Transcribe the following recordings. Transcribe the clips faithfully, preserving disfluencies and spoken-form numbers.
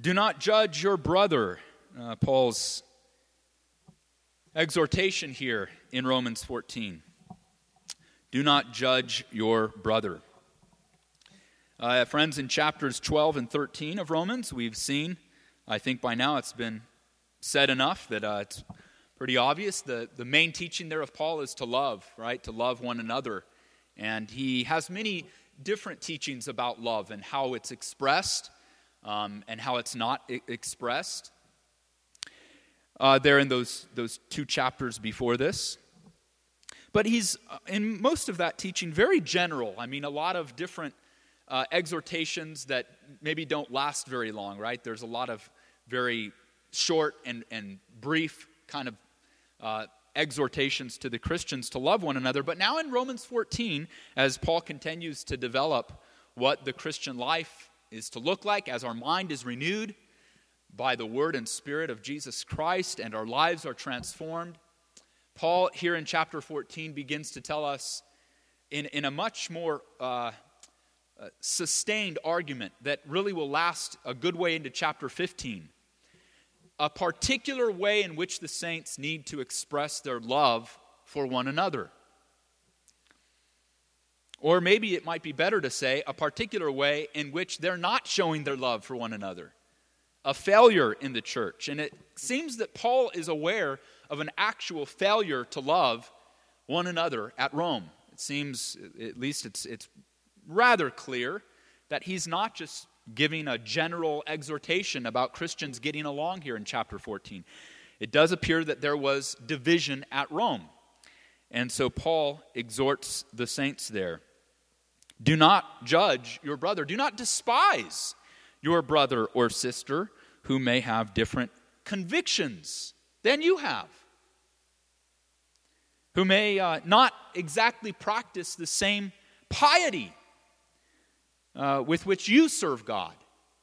Do not judge your brother. Uh, Paul's exhortation here in Romans fourteen. Do not judge your brother. Uh, friends, in chapters twelve and thirteen of Romans, we've seen, I think by now it's been said enough that uh, it's pretty obvious. The, the main teaching there of Paul is to love, right? To love one another. And he has many different teachings about love and how it's expressed um, and how it's not I- expressed. Uh, there in those, those two chapters before this. But he's, uh, in most of that teaching, very general. I mean, a lot of different uh, exhortations that maybe don't last very long, right? There's a lot of very short and, and brief kind of uh, exhortations to the Christians to love one another. But now in Romans fourteen, as Paul continues to develop what the Christian life is to look like, as our mind is renewed by the word and spirit of Jesus Christ and our lives are transformed, Paul here in chapter fourteen begins to tell us in, in a much more uh, uh, sustained argument that really will last a good way into chapter fifteen. A particular way in which the saints need to express their love for one another. Or maybe it might be better to say a particular way in which they're not showing their love for one another. A failure in the church. And it seems that Paul is aware of an actual failure to love one another at Rome. It seems, at least it's, it's rather clear, that he's not just giving a general exhortation about Christians getting along here in chapter fourteen. It does appear that there was division at Rome. And so Paul exhorts the saints there. Do not judge your brother. Do not despise your brother or sister who may have different convictions than you have. Who may uh, not exactly practice the same piety Uh, with which you serve God.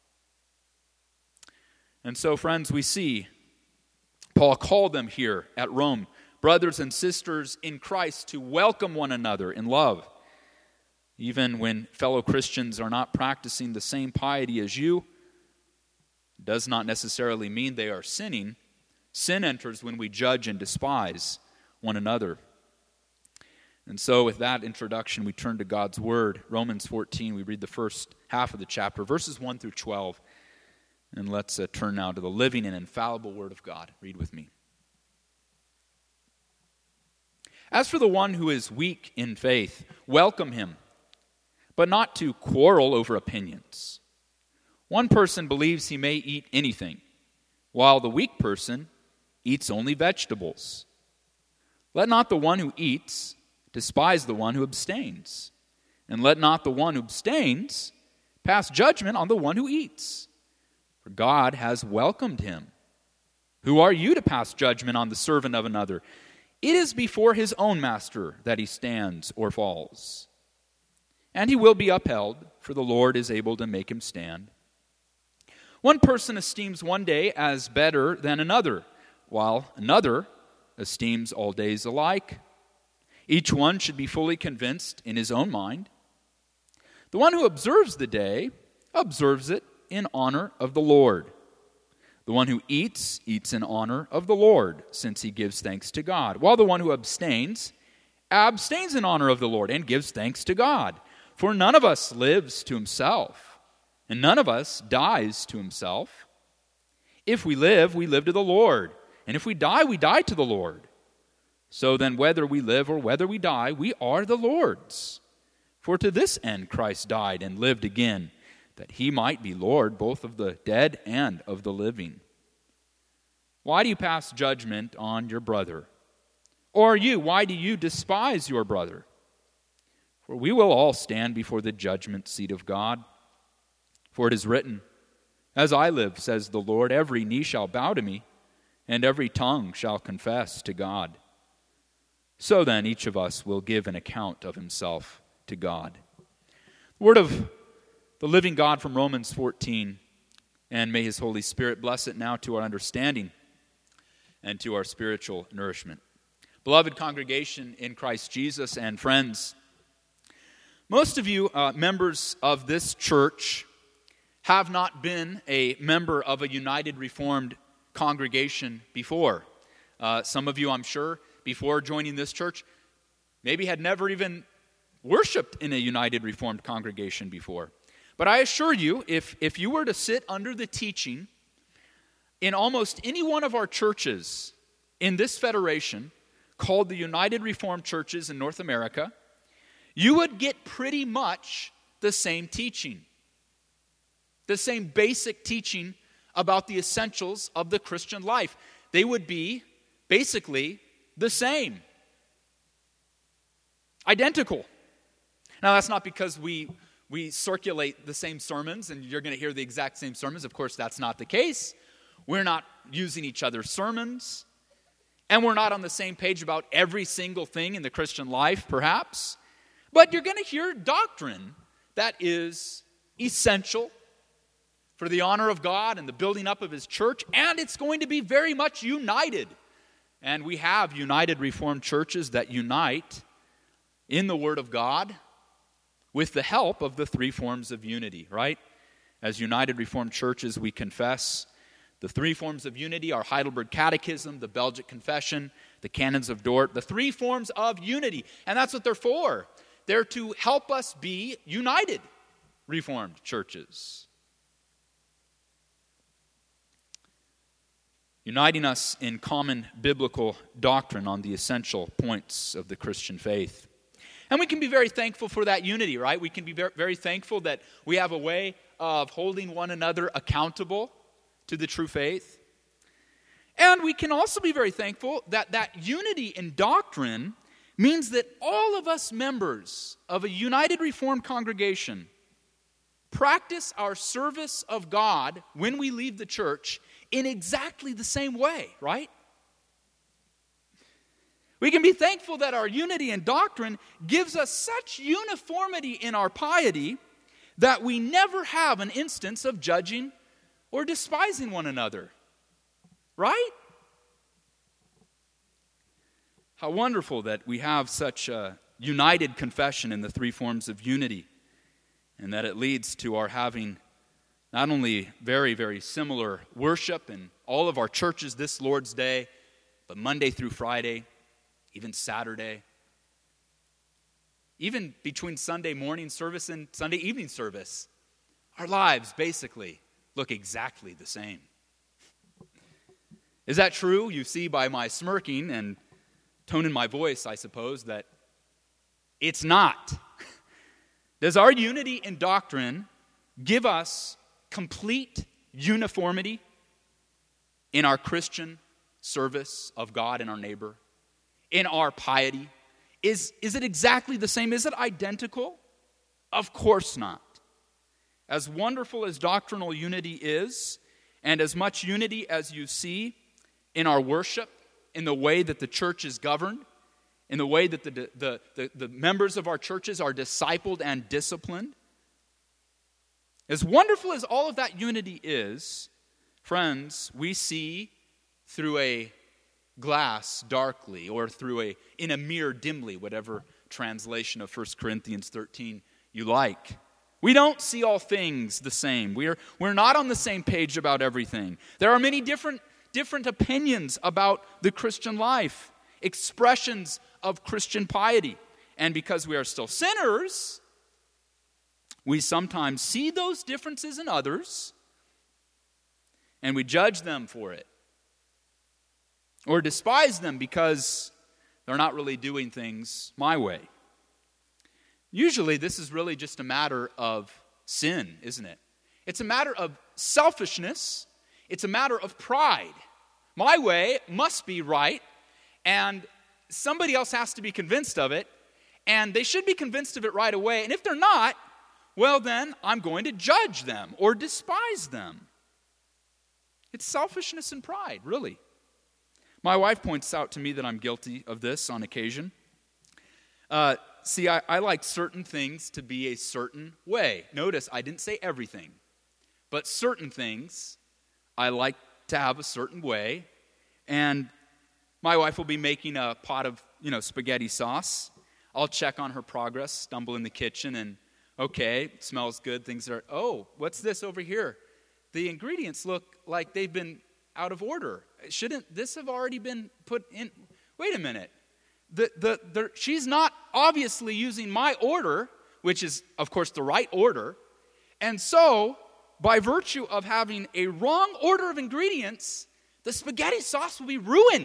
And so, friends, we see Paul called them here at Rome, brothers and sisters in Christ, to welcome one another in love. Even when fellow Christians are not practicing the same piety as you, does not necessarily mean they are sinning. Sin enters when we judge and despise one another. And so with that introduction, we turn to God's Word. Romans fourteen, we read the first half of the chapter, verses one through twelve. And let's uh, turn now to the living and infallible Word of God. Read with me. As for the one who is weak in faith, welcome him, but not to quarrel over opinions. One person believes he may eat anything, while the weak person eats only vegetables. Let not the one who eats despise the one who abstains, and let not the one who abstains pass judgment on the one who eats, for God has welcomed him. Who are you to pass judgment on the servant of another? It is before his own master that he stands or falls, and he will be upheld, for the Lord is able to make him stand. One person esteems one day as better than another, while another esteems all days alike. Each one should be fully convinced in his own mind. The one who observes the day observes it in honor of the Lord. The one who eats, eats in honor of the Lord, since he gives thanks to God. While the one who abstains, abstains in honor of the Lord and gives thanks to God. For none of us lives to himself, and none of us dies to himself. If we live, we live to the Lord, and if we die, we die to the Lord. So then, whether we live or whether we die, we are the Lord's. For to this end Christ died and lived again, that he might be Lord both of the dead and of the living. Why do you pass judgment on your brother? Or you, why do you despise your brother? For we will all stand before the judgment seat of God. For it is written, As I live, says the Lord, every knee shall bow to me, and every tongue shall confess to God. So then, each of us will give an account of himself to God. The word of the living God from Romans fourteen, and may his Holy Spirit bless it now to our understanding and to our spiritual nourishment. Beloved congregation in Christ Jesus and friends, most of you uh, members of this church have not been a member of a United Reformed congregation before. Uh, some of you, I'm sure, before joining this church, maybe had never even worshiped in a United Reformed congregation before. But I assure you, if, if you were to sit under the teaching in almost any one of our churches in this federation, called the United Reformed Churches in North America, you would get pretty much the same teaching. The same basic teaching about the essentials of the Christian life. They would be basically the same. Identical. Now, that's not because we, we circulate the same sermons and you're going to hear the exact same sermons. Of course, that's not the case. We're not using each other's sermons. And we're not on the same page about every single thing in the Christian life, perhaps. But you're going to hear doctrine that is essential for the honor of God and the building up of His church, and it's going to be very much united. And we have United Reformed churches that unite in the Word of God with the help of the three forms of unity, right? As United Reformed churches, we confess the three forms of unity: our Heidelberg Catechism, the Belgic Confession, the Canons of Dort, the three forms of unity. And that's what they're for. They're to help us be united Reformed churches. Uniting us in common biblical doctrine on the essential points of the Christian faith. And we can be very thankful for that unity, right? We can be very, very thankful that we have a way of holding one another accountable to the true faith. And we can also be very thankful that that unity in doctrine means that all of us members of a United Reformed congregation practice our service of God when we leave the church in exactly the same way, right? We can be thankful that our unity in doctrine gives us such uniformity in our piety that we never have an instance of judging or despising one another, right? How wonderful that we have such a united confession in the three forms of unity, and that it leads to our having not only very, very similar worship in all of our churches this Lord's Day, but Monday through Friday, even Saturday, even between Sunday morning service and Sunday evening service. Our lives basically look exactly the same. Is that true? You see by my smirking and tone in my voice, I suppose, that it's not. Does our unity in doctrine give us complete uniformity in our Christian service of God and our neighbor, in our piety? Is, is it exactly the same? Is it identical? Of course not. As wonderful as doctrinal unity is, and as much unity as you see in our worship, in the way that the church is governed, in the way that the, the, the, the members of our churches are discipled and disciplined, as wonderful as all of that unity is, friends, we see through a glass darkly, or through a in a mirror dimly, whatever translation of First Corinthians thirteen you like. We don't see all things the same. We're, we're not on the same page about everything. There are many different, different opinions about the Christian life, expressions of Christian piety. And because we are still sinners, we sometimes see those differences in others, and we judge them for it, or despise them because they're not really doing things my way. Usually, this is really just a matter of sin, isn't it? It's a matter of selfishness. It's a matter of pride. My way must be right, and somebody else has to be convinced of it, and they should be convinced of it right away. And if they're not, well, then I'm going to judge them or despise them. It's selfishness and pride, really. My wife points out to me that I'm guilty of this on occasion. Uh, see, I, I like certain things to be a certain way. Notice, I didn't say everything, but certain things I like to have a certain way. And my wife will be making a pot of, you know, spaghetti sauce. I'll check on her progress, stumble in the kitchen, and Okay, it smells good. Things are, oh, what's this over here? The ingredients look like they've been out of order. Shouldn't this have already been put in? Wait a minute. The, the, the, she's not obviously using my order, which is, of course, the right order. And so, by virtue of having a wrong order of ingredients, the spaghetti sauce will be ruined.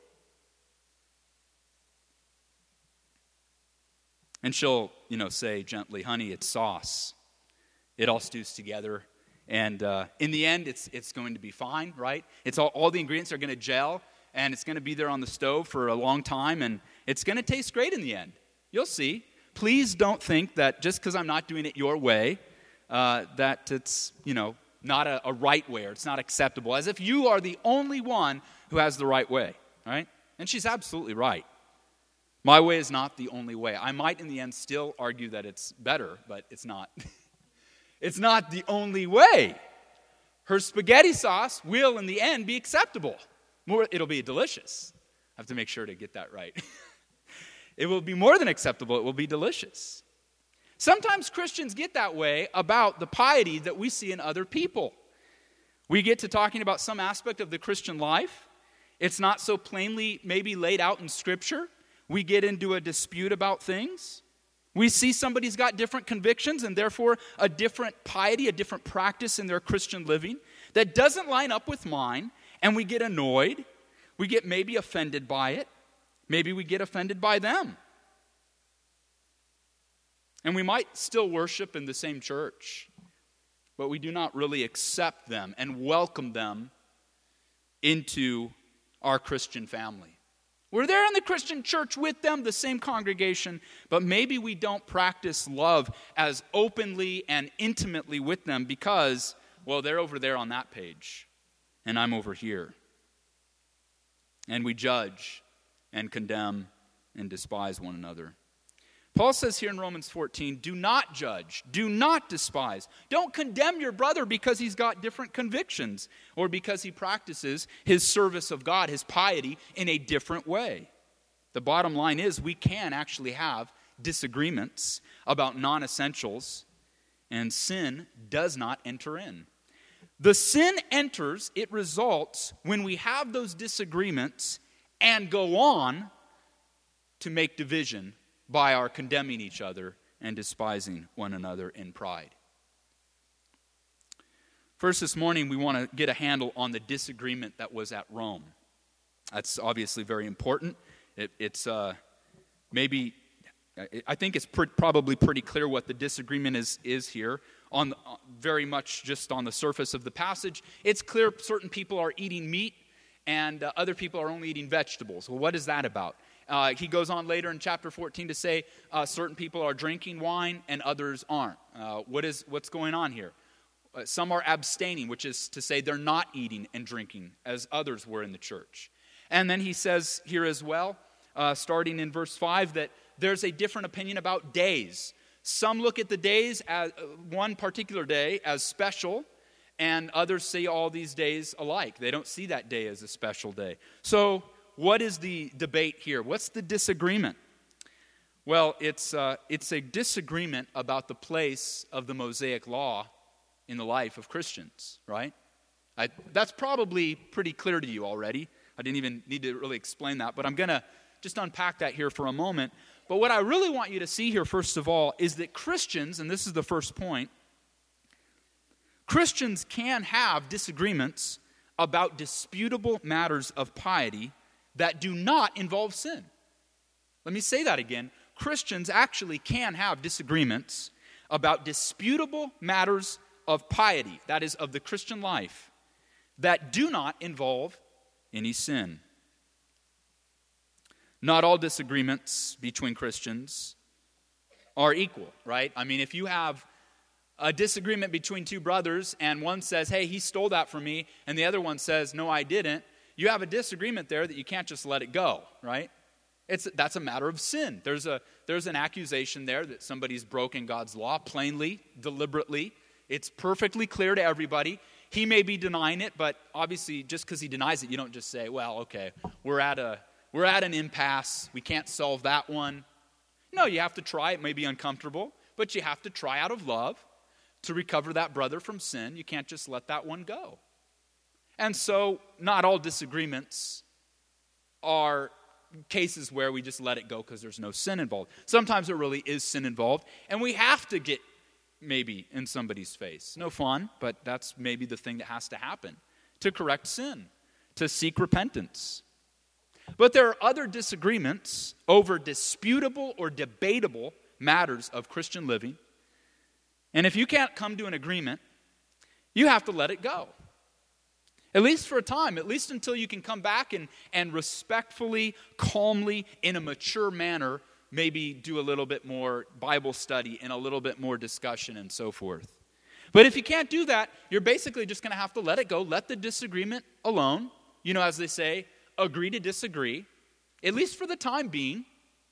And she'll, you know, say gently, honey, it's sauce. It all stews together. And uh, in the end, it's it's going to be fine, right? It's all, all the ingredients are going to gel, and it's going to be there on the stove for a long time, and it's going to taste great in the end. You'll see. Please don't think that just because I'm not doing it your way, uh, that it's, you know, not a, a right way or it's not acceptable, as if you are the only one who has the right way, right? And she's absolutely right. My way is not the only way. I might in the end still argue that it's better, but it's not. It's not the only way. Her spaghetti sauce will in the end be acceptable. More, it'll be delicious. I have to make sure to get that right. It will be more than acceptable. It will be delicious. Sometimes Christians get that way about the piety that we see in other people. We get to talking about some aspect of the Christian life. It's not so plainly maybe laid out in Scripture. We get into a dispute about things. We see somebody's got different convictions and therefore a different piety, a different practice in their Christian living that doesn't line up with mine, and we get annoyed. We get maybe offended by it. Maybe we get offended by them. And we might still worship in the same church, but we do not really accept them and welcome them into our Christian family. We're there in the Christian church with them, the same congregation, but maybe we don't practice love as openly and intimately with them because, well, they're over there on that page, and I'm over here. And we judge and condemn and despise one another. Paul says here in Romans fourteen, do not judge, do not despise. Don't condemn your brother because he's got different convictions or because he practices his service of God, his piety, in a different way. The bottom line is we can actually have disagreements about non-essentials, and sin does not enter in. The sin enters, it results when we have those disagreements and go on to make division by our condemning each other and despising one another in pride. First, this morning, we want to get a handle on the disagreement that was at Rome. That's obviously very important. It, it's uh, maybe, I think it's pre- probably pretty clear what the disagreement is, is here. On the, uh, very much just on the surface of the passage, it's clear certain people are eating meat and uh, other people are only eating vegetables. Well, what is that about? Uh, he goes on later in chapter fourteen to say uh, certain people are drinking wine and others aren't. Uh, what is what's going on here? Uh, some are abstaining, which is to say they're not eating and drinking as others were in the church. And then he says here as well, uh, starting in verse five, that there's a different opinion about days. Some look at the days, as uh, one particular day, as special, and others see all these days alike. They don't see that day as a special day. So what is the debate here? What's the disagreement? Well, it's uh, it's a disagreement about the place of the Mosaic law in the life of Christians, right? I, that's probably pretty clear to you already. I didn't even need to really explain that, but I'm going to just unpack that here for a moment. But what I really want you to see here, first of all, is that Christians, and this is the first point, Christians can have disagreements about disputable matters of piety that do not involve sin. Let me say that again. Christians actually can have disagreements about disputable matters of piety, that is, of the Christian life, that do not involve any sin. Not all disagreements between Christians are equal, right? I mean, if you have a disagreement between two brothers and one says, hey, he stole that from me, and the other one says, no, I didn't, you have a disagreement there that you can't just let it go, right? It's that's a matter of sin. There's a there's an accusation there that somebody's broken God's law plainly, deliberately. It's perfectly clear to everybody. He may be denying it, but obviously just because he denies it, you don't just say, well, okay, we're at a we're at an impasse. We can't solve that one. No, you have to try. It may be uncomfortable, but you have to try out of love to recover that brother from sin. You can't just let that one go. And so not all disagreements are cases where we just let it go because there's no sin involved. Sometimes there really is sin involved, and we have to get maybe in somebody's face. No fun, but that's maybe the thing that has to happen to correct sin, to seek repentance. But there are other disagreements over disputable or debatable matters of Christian living. And if you can't come to an agreement, you have to let it go. At least for a time, at least until you can come back and, and respectfully, calmly, in a mature manner, maybe do a little bit more Bible study and a little bit more discussion and so forth. But if you can't do that, you're basically just going to have to let it go, let the disagreement alone. You know, as they say, agree to disagree, at least for the time being,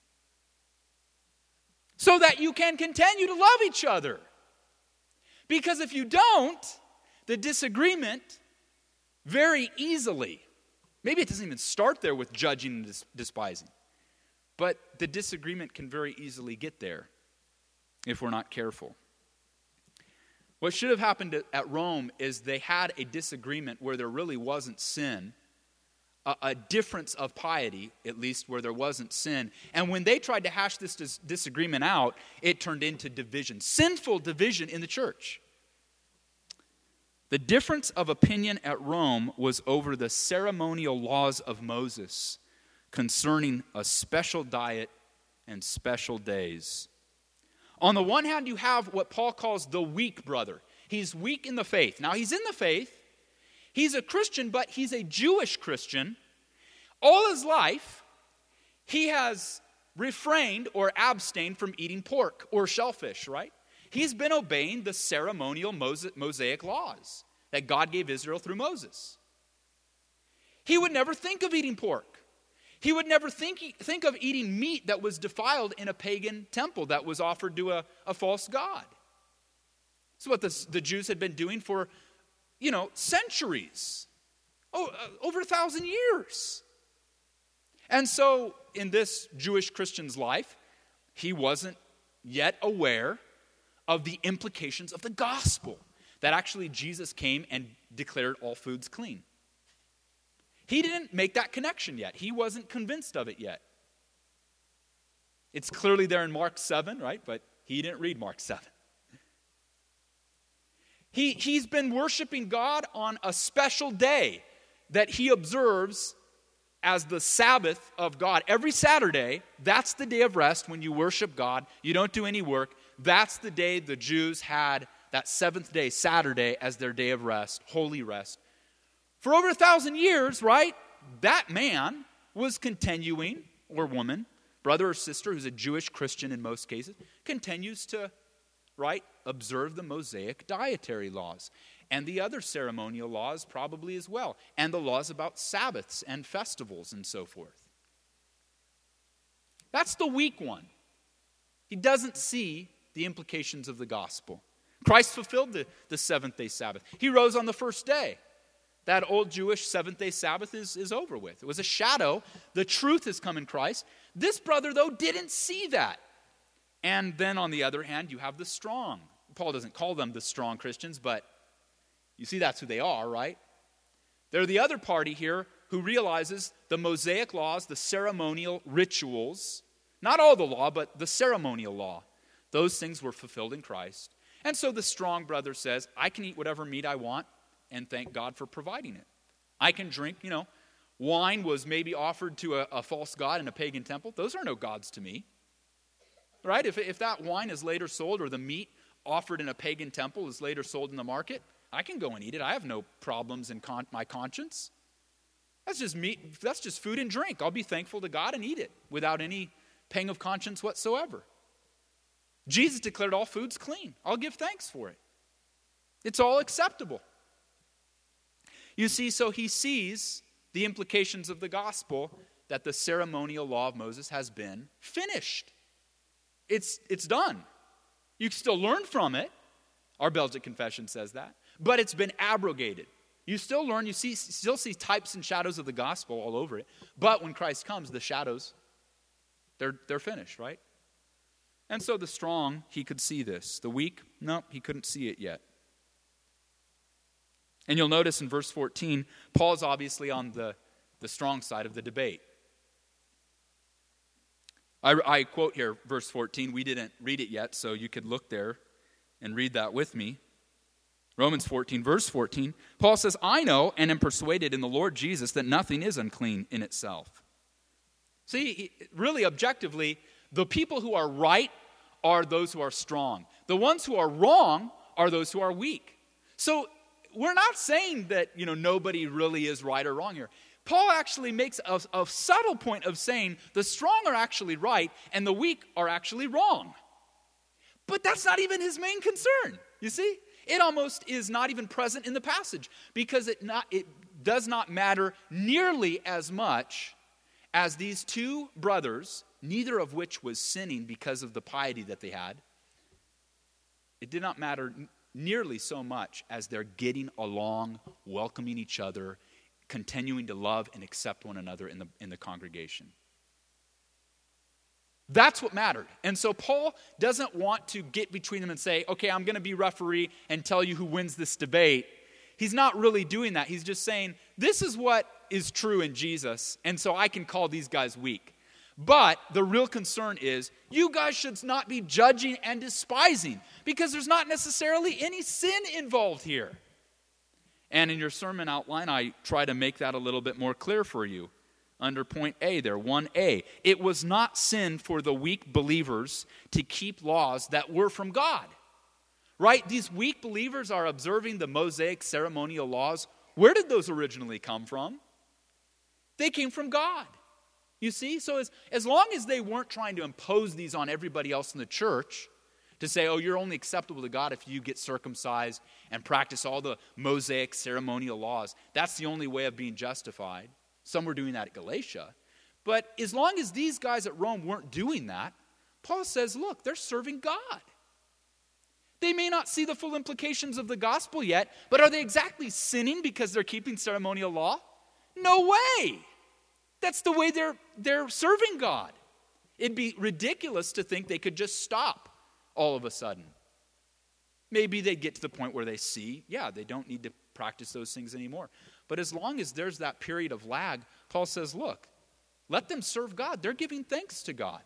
so that you can continue to love each other. Because if you don't, the disagreement very easily, maybe it doesn't even start there with judging and dis- despising, but the disagreement can very easily get there if we're not careful. What should have happened at Rome is they had a disagreement where there really wasn't sin, a, a difference of piety, at least where there wasn't sin. And when they tried to hash this dis- disagreement out, it turned into division, sinful division in the church. The difference of opinion at Rome was over the ceremonial laws of Moses concerning a special diet and special days. On the one hand, you have what Paul calls the weak brother. He's weak in the faith. Now, he's in the faith. He's a Christian, but he's a Jewish Christian. All his life, he has refrained or abstained from eating pork or shellfish, right? He's been obeying the ceremonial Mosaic laws that God gave Israel through Moses. He would never think of eating pork. He would never think, think of eating meat that was defiled in a pagan temple that was offered to a, a false god. This is what the, the Jews had been doing for, you know, centuries. Oh, uh, over a thousand years. And so in this Jewish Christian's life, he wasn't yet aware of the implications of the gospel, that actually Jesus came and declared all foods clean. He didn't make that connection yet. He wasn't convinced of it yet. It's clearly there in Mark seven, right? But he didn't read Mark seven. He, he's been worshiping God on a special day that he observes as the Sabbath of God. Every Saturday, that's the day of rest when you worship God. You don't do any work. That's the day the Jews had that seventh day, Saturday, as their day of rest, holy rest. For over a thousand years, right, that man was continuing, or woman, brother or sister who's a Jewish Christian in most cases, continues to, right, observe the Mosaic dietary laws and the other ceremonial laws probably as well, and the laws about Sabbaths and festivals and so forth. That's the weak one. He doesn't see the implications of the gospel. Christ fulfilled the, the seventh-day Sabbath. He rose on the first day. That old Jewish seventh-day Sabbath is, is over with. It was a shadow. The truth has come in Christ. This brother, though, didn't see that. And then on the other hand, you have the strong. Paul doesn't call them the strong Christians, but you see that's who they are, right? They're the other party here who realizes the Mosaic laws, the ceremonial rituals, not all the law, but the ceremonial law. Those things were fulfilled in Christ. And so the strong brother says, I can eat whatever meat I want and thank God for providing it. I can drink, you know, wine was maybe offered to a, a false god in a pagan temple. Those are no gods to me. Right? If, if that wine is later sold or the meat offered in a pagan temple is later sold in the market, I can go and eat it. I have no problems in con- my conscience. That's just meat. That's just food and drink. I'll be thankful to God and eat it without any pang of conscience whatsoever. Jesus declared all foods clean. I'll give thanks for it. It's all acceptable. You see, so he sees the implications of the gospel that the ceremonial law of Moses has been finished. It's, it's done. You can still learn from it. Our Belgic Confession says that. But it's been abrogated. You still learn, you see, still see types and shadows of the gospel all over it. But when Christ comes, the shadows, they're, they're finished, right? And so the strong, he could see this. The weak, no, he couldn't see it yet. And you'll notice in verse fourteen, Paul's obviously on the, the strong side of the debate. I, I quote here, verse fourteen. We didn't read it yet, so you could look there and read that with me. Romans fourteen, verse fourteen. Paul says, I know and am persuaded in the Lord Jesus that nothing is unclean in itself. See, really objectively, the people who are right are those who are strong. The ones who are wrong are those who are weak. So we're not saying that, you know, nobody really is right or wrong here. Paul actually makes a, a subtle point of saying the strong are actually right and the weak are actually wrong. But that's not even his main concern, you see? It almost is not even present in the passage because it, not, it does not matter nearly as much as these two brothers, neither of which was sinning because of the piety that they had. It did not matter nearly so much as they're getting along, welcoming each other, continuing to love and accept one another in the, in the congregation. That's what mattered. And so Paul doesn't want to get between them and say, okay, I'm going to be referee and tell you who wins this debate. He's not really doing that. He's just saying, this is what is true in Jesus, and so I can call these guys weak. But the real concern is, you guys should not be judging and despising, because there's not necessarily any sin involved here. And in your sermon outline, I try to make that a little bit more clear for you. Under point A there, one A. It was not sin for the weak believers to keep laws that were from God. Right? These weak believers are observing the Mosaic ceremonial laws. Where did those originally come from? They came from God. You see? So as, as long as they weren't trying to impose these on everybody else in the church, to say, oh, you're only acceptable to God if you get circumcised and practice all the Mosaic ceremonial laws. That's the only way of being justified. Some were doing that at Galatia. But as long as these guys at Rome weren't doing that, Paul says, look, they're serving God. They may not see the full implications of the gospel yet, but are they exactly sinning because they're keeping ceremonial law? No way. That's the way they're, they're serving God. It'd be ridiculous to think they could just stop all of a sudden. Maybe they get to the point where they see, yeah, they don't need to practice those things anymore. But as long as there's that period of lag, Paul says, look, let them serve God. They're giving thanks to God.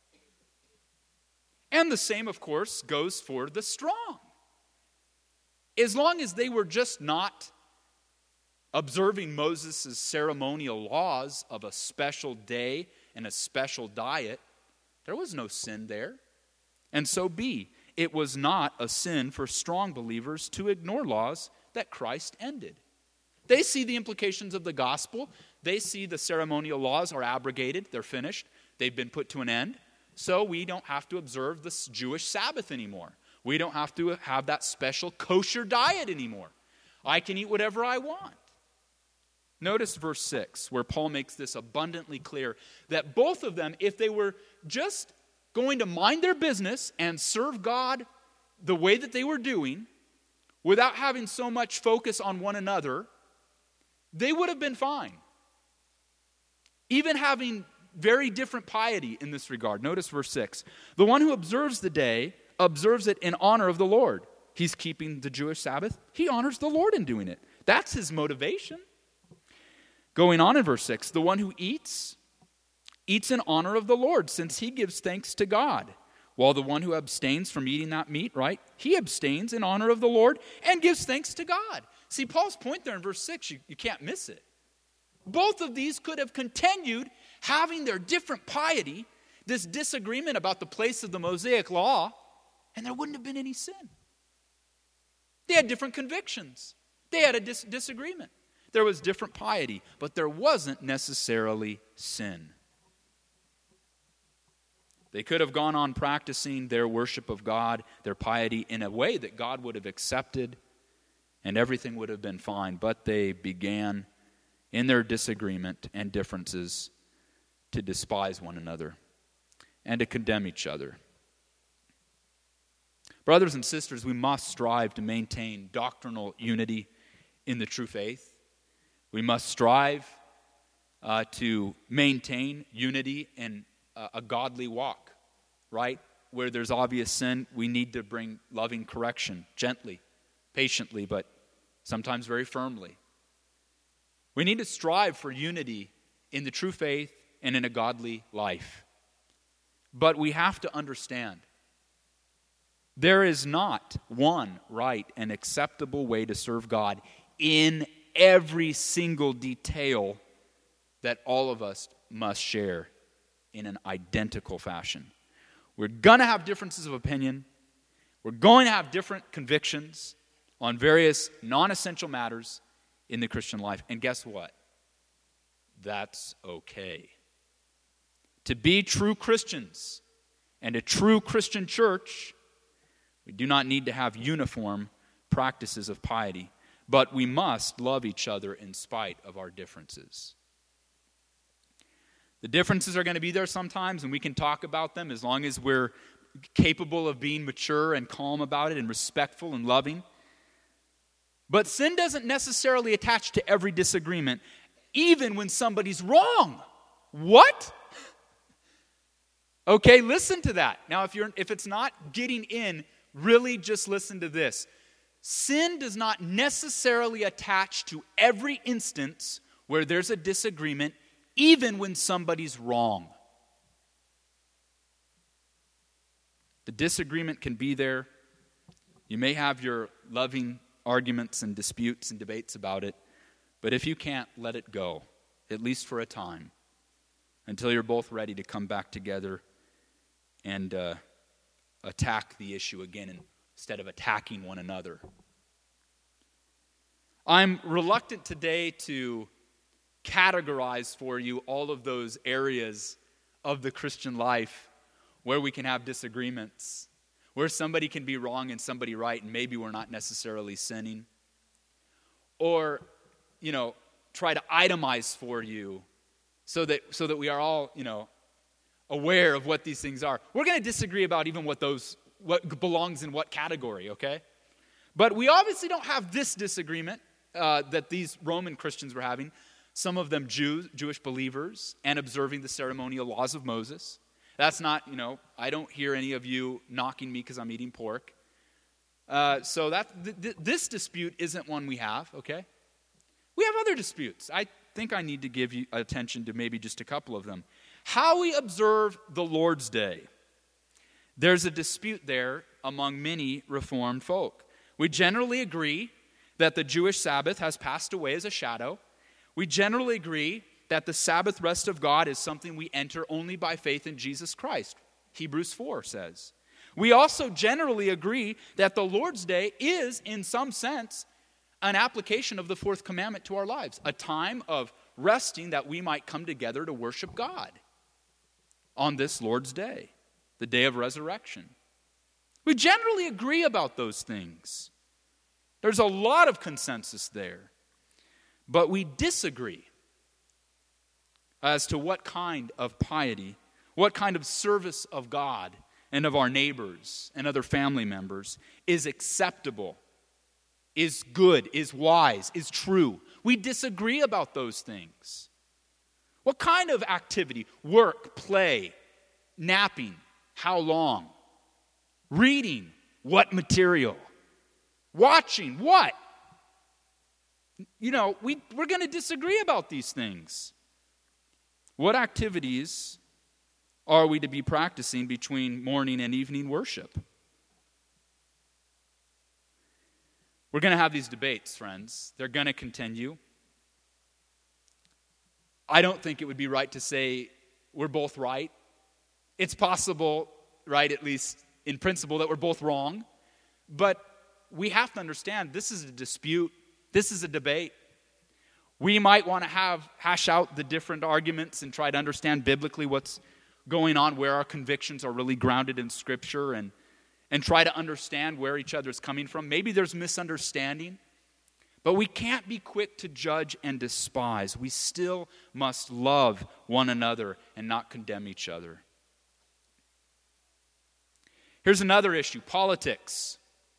And the same, of course, goes for the strong. As long as they were just not observing Moses' ceremonial laws of a special day and a special diet, there was no sin there. And so B, it was not a sin for strong believers to ignore laws that Christ ended. They see the implications of the gospel. They see the ceremonial laws are abrogated. They're finished. They've been put to an end. So we don't have to observe the Jewish Sabbath anymore. We don't have to have that special kosher diet anymore. I can eat whatever I want. Notice verse six, where Paul makes this abundantly clear that both of them, if they were just going to mind their business and serve God the way that they were doing, without having so much focus on one another, they would have been fine. Even having very different piety in this regard. Notice verse six. The one who observes the day observes it in honor of the Lord. He's keeping the Jewish Sabbath. He honors the Lord in doing it. That's his motivation. Going on in verse six, the one who eats, eats in honor of the Lord, since he gives thanks to God. While the one who abstains from eating that meat, right, he abstains in honor of the Lord and gives thanks to God. See, Paul's point there in verse six, you, you can't miss it. Both of these could have continued having their different piety, this disagreement about the place of the Mosaic law, and there wouldn't have been any sin. They had different convictions. They had a dis- disagreement. There was different piety, but there wasn't necessarily sin. They could have gone on practicing their worship of God, their piety, in a way that God would have accepted, and everything would have been fine. But they began, in their disagreement and differences, to despise one another and to condemn each other. Brothers and sisters, we must strive to maintain doctrinal unity in the true faith. We must strive uh, to maintain unity in uh, a godly walk, right? where there's obvious sin, we need to bring loving correction, gently, patiently, but sometimes very firmly. We need to strive for unity in the true faith and in a godly life. But we have to understand, there is not one right and acceptable way to serve God in every single detail that all of us must share in an identical fashion. We're going to have differences of opinion. We're going to have different convictions on various non-essential matters in the Christian life. And guess what? That's okay. To be true Christians and a true Christian church, we do not need to have uniform practices of piety, but we must love each other in spite of our differences. The differences are going to be there sometimes, and we can talk about them as long as we're capable of being mature and calm about it and respectful and loving. But sin doesn't necessarily attach to every disagreement, even when somebody's wrong. What? Okay, listen to that. Now, if you're if it's not getting in, really just listen to this. Sin does not necessarily attach to every instance where there's a disagreement, even when somebody's wrong. The disagreement can be there. You may have your loving arguments and disputes and debates about it, but if you can't, let it go, at least for a time, until you're both ready to come back together and uh, attack the issue again instead of attacking one another. I'm reluctant today to categorize for you all of those areas of the Christian life where we can have disagreements, where somebody can be wrong and somebody right, and maybe we're not necessarily sinning. Or, you know, try to itemize for you so that so that we are all, you know, aware of what these things are. We're going to disagree about even what those what belongs in what category, okay? But we obviously don't have this disagreement uh, that these Roman Christians were having. Some of them Jews, Jewish believers, and observing the ceremonial laws of Moses. That's not, you know, I don't hear any of you knocking me because I'm eating pork. Uh, so that th- th- this dispute isn't one we have, okay? We have other disputes. I think I need to give you attention to maybe just a couple of them. How we observe the Lord's Day. There's a dispute there among many Reformed folk. We generally agree that the Jewish Sabbath has passed away as a shadow. We generally agree that the Sabbath rest of God is something we enter only by faith in Jesus Christ. Hebrews four says. We also generally agree that the Lord's Day is, in some sense, an application of the fourth commandment to our lives, a time of resting that we might come together to worship God on this Lord's Day, the day of resurrection. We generally agree about those things. There's a lot of consensus there. But we disagree as to what kind of piety, what kind of service of God and of our neighbors and other family members is acceptable, is good, is wise, is true. We disagree about those things. What kind of activity? Work, play, napping, how long? Reading, what material? Watching, what? You know, we, we're going to disagree about these things. What activities are we to be practicing between morning and evening worship? We're going to have these debates, friends. They're going to continue. I don't think it would be right to say we're both right. It's possible, right, at least in principle, that we're both wrong. But we have to understand this is a dispute. This is a debate. We might want to have hash out the different arguments and try to understand biblically what's going on, where our convictions are really grounded in Scripture, and, and try to understand where each other is coming from. Maybe there's misunderstanding, but we can't be quick to judge and despise. We still must love one another and not condemn each other. Here's another issue, politics.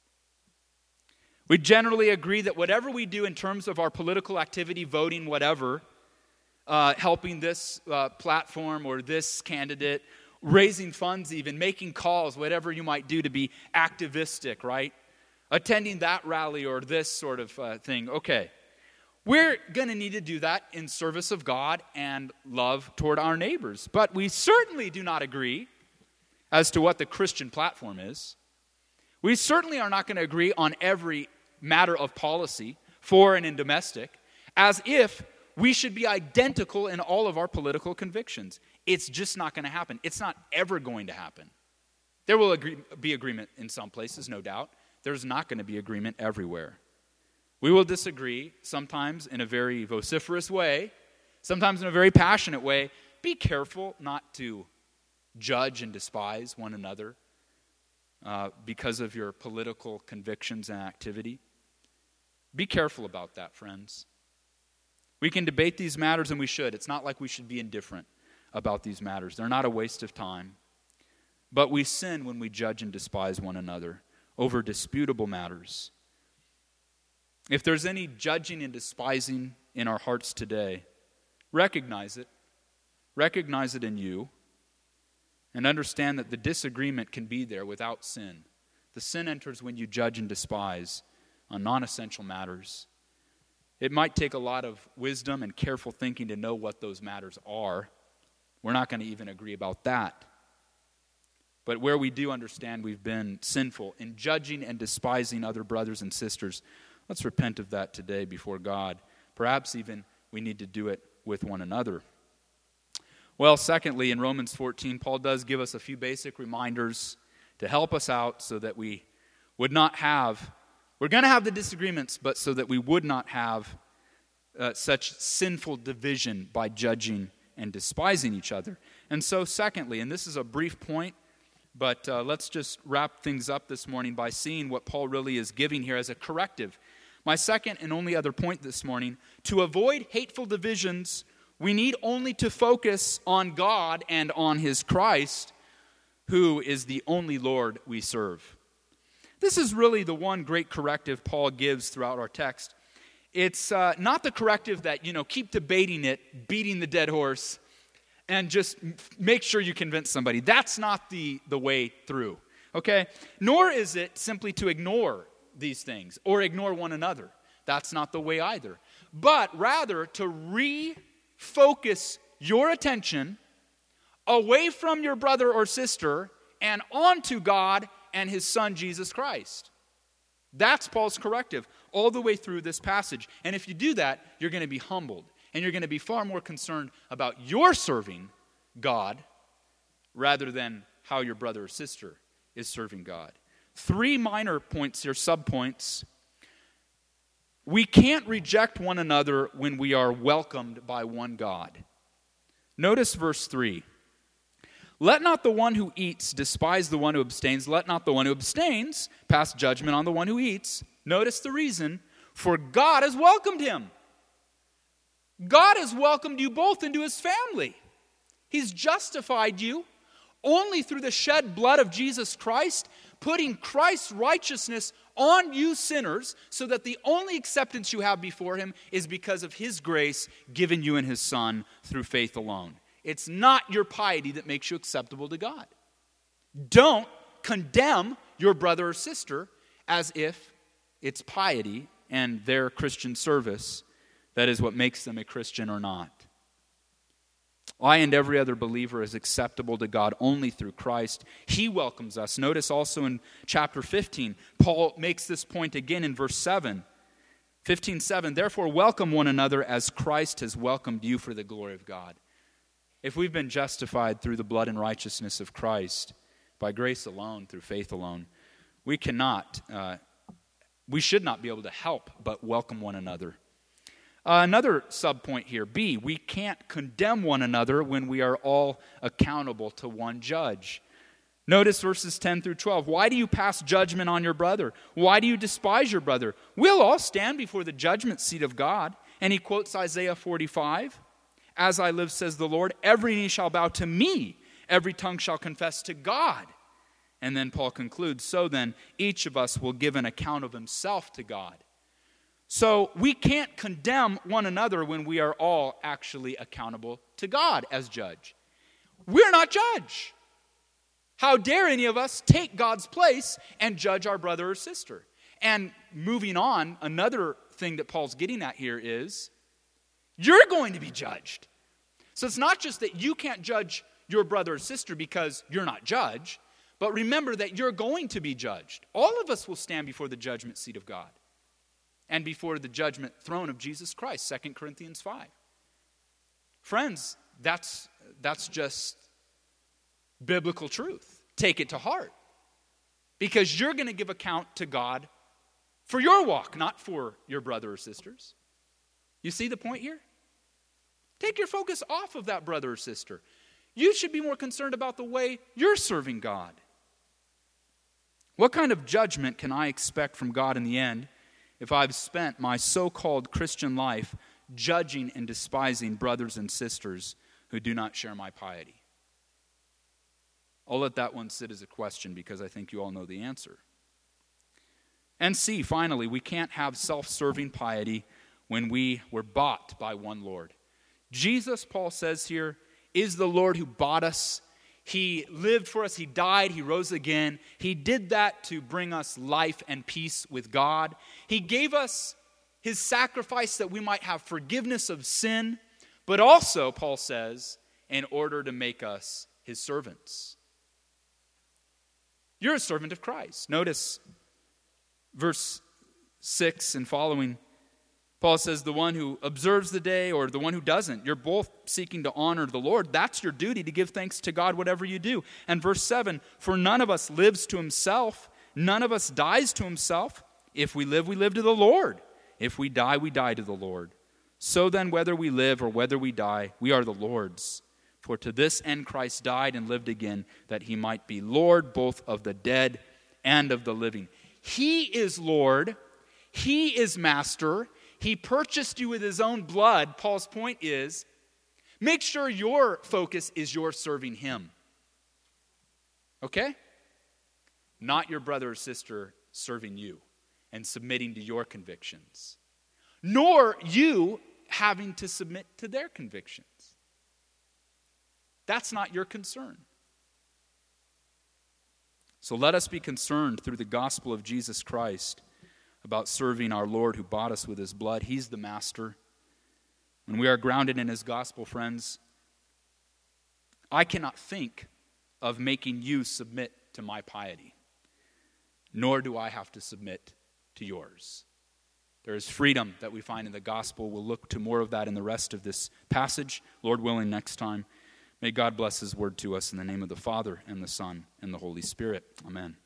We generally agree that whatever we do in terms of our political activity, voting, whatever, uh, helping this uh, platform or this candidate raising funds even, making calls, whatever you might do to be activistic, right? Attending that rally or this sort of uh, thing. Okay. We're going to need to do that in service of God and love toward our neighbors. But we certainly do not agree as to what the Christian platform is. We certainly are not going to agree on every matter of policy, foreign and domestic, as if we should be identical in all of our political convictions. It's just not going to happen. It's not ever going to happen. There will agree, be agreement in some places, no doubt. There's not going to be agreement everywhere. We will disagree, sometimes in a very vociferous way, sometimes in a very passionate way. Be careful not to judge and despise one another uh, because of your political convictions and activity. Be careful about that, friends. We can debate these matters, and we should. It's not like we should be indifferent about these matters. They're not a waste of time. But we sin when we judge and despise one another over disputable matters. If there's any judging and despising in our hearts today, recognize it. Recognize it in you. And understand that the disagreement can be there without sin. The sin enters when you judge and despise on non-essential matters. It might take a lot of wisdom and careful thinking to know what those matters are. We're not going to even agree about that. But where we do understand we've been sinful in judging and despising other brothers and sisters, let's repent of that today before God. Perhaps even we need to do it with one another. Well, secondly, in Romans fourteen, Paul does give us a few basic reminders to help us out so that we would not have, we're going to have the disagreements, but so that we would not have uh, such sinful division by judging and despising each other. And so secondly, and this is a brief point, but uh, let's just wrap things up this morning by seeing what Paul really is giving here as a corrective. My second and only other point this morning, to avoid hateful divisions, we need only to focus on God and on His Christ, who is the only Lord we serve. This is really the one great corrective Paul gives throughout our text. It's uh, not the corrective that, you know, keep debating it, beating the dead horse, and just make sure you convince somebody. That's not the, the way through, okay? Nor is it simply to ignore these things or ignore one another. That's not the way either. But rather to refocus your attention away from your brother or sister and onto God and His Son, Jesus Christ. That's Paul's corrective all the way through this passage. And if you do that, you're going to be humbled. And you're going to be far more concerned about your serving God rather than how your brother or sister is serving God. Three minor points here, subpoints. We can't reject one another when we are welcomed by one God. Notice verse three. Let not the one who eats despise the one who abstains. Let not the one who abstains pass judgment on the one who eats. Notice the reason. For God has welcomed him. God has welcomed you both into His family. He's justified you only through the shed blood of Jesus Christ, putting Christ's righteousness on you sinners so that the only acceptance you have before Him is because of His grace given you in His Son through faith alone. It's not your piety that makes you acceptable to God. Don't condemn your brother or sister as if it's piety and their Christian service that is what makes them a Christian or not. I and every other believer is acceptable to God only through Christ. He welcomes us. Notice also in chapter fifteen, Paul makes this point again in verse seven. fifteen seven, therefore welcome one another as Christ has welcomed you for the glory of God. If we've been justified through the blood and righteousness of Christ, by grace alone, through faith alone, we cannot, uh, we should not be able to help but welcome one another. Uh, another subpoint here, B, we can't condemn one another when we are all accountable to one judge. Notice verses ten through twelve. Why do you pass judgment on your brother? Why do you despise your brother? We'll all stand before the judgment seat of God. And he quotes Isaiah forty-five. As I live, says the Lord, every knee shall bow to me. Every tongue shall confess to God. And then Paul concludes, so then each of us will give an account of himself to God. So we can't condemn one another when we are all actually accountable to God as judge. We're not judge. How dare any of us take God's place and judge our brother or sister? And moving on, another thing that Paul's getting at here is, you're going to be judged. So it's not just that you can't judge your brother or sister because you're not judged, but remember that you're going to be judged. All of us will stand before the judgment seat of God and before the judgment throne of Jesus Christ, Second Corinthians five. Friends, that's, that's just biblical truth. Take it to heart. Because you're going to give account to God for your walk, not for your brother or sisters. You see the point here? Take your focus off of that brother or sister. You should be more concerned about the way you're serving God. What kind of judgment can I expect from God in the end if I've spent my so-called Christian life judging and despising brothers and sisters who do not share my piety? I'll let that one sit as a question because I think you all know the answer. And C, finally, we can't have self-serving piety when we were bought by one Lord. Jesus, Paul says here, is the Lord who bought us. He lived for us. He died. He rose again. He did that to bring us life and peace with God. He gave us his sacrifice that we might have forgiveness of sin, but also, Paul says, in order to make us his servants. You're a servant of Christ. Notice verse six and following. Paul says, the one who observes the day or the one who doesn't, you're both seeking to honor the Lord. That's your duty, to give thanks to God whatever you do. And verse seven, for none of us lives to himself, none of us dies to himself. If we live, we live to the Lord. If we die, we die to the Lord. So then, whether we live or whether we die, we are the Lord's. For to this end Christ died and lived again, that he might be Lord both of the dead and of the living. He is Lord. He is Master. He purchased you with his own blood. Paul's point is, make sure your focus is your serving him. Okay? Not your brother or sister serving you and submitting to your convictions. Nor you having to submit to their convictions. That's not your concern. So let us be concerned through the gospel of Jesus Christ about serving our Lord who bought us with his blood. He's the master. When we are grounded in his gospel, friends, I cannot think of making you submit to my piety, nor do I have to submit to yours. There is freedom that we find in the gospel. We'll look to more of that in the rest of this passage, Lord willing, next time. May God bless his word to us in the name of the Father, and the Son, and the Holy Spirit. Amen.